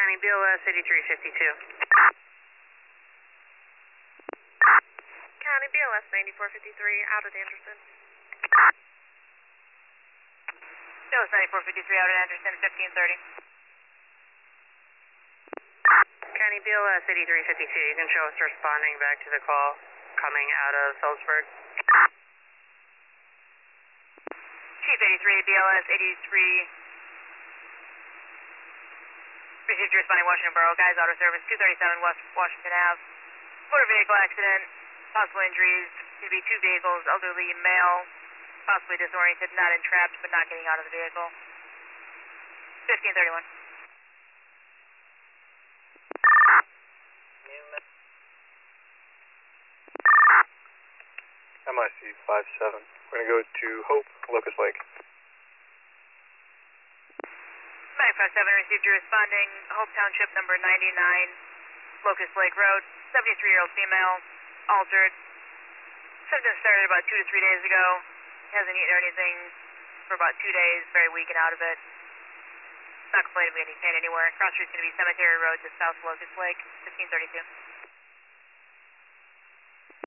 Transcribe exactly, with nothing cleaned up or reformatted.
County B L S eighty-three fifty-two. County B L S ninety-four fifty-three, out at Anderson. B L S ninety-four fifty-three, out at Anderson, fifteen thirty. County B L S eighty-three fifty-two, you can show us responding back to the call coming out of Phillipsburg. Chief eighty-three, B L S eighty-three, received your responding Washington Borough, guys auto service, two thirty-seven West Washington Avenue. Motor vehicle accident, possible injuries, could be two vehicles, elderly male, possibly disoriented, not entrapped, but not getting out of the vehicle. fifteen thirty-one. M I C five seven. We're going to go to Hope, Locust Lake. nine five seven, received your responding, Hope Township, number ninety-nine, Locust Lake Road, seventy-three-year-old female, altered. Symptoms started about two to three days ago. Hasn't eaten or anything for about two days, very weak and out of it. Not complaining of any pain anywhere. Cross street's going to be Cemetery Road, just south of Locust Lake, fifteen thirty-two.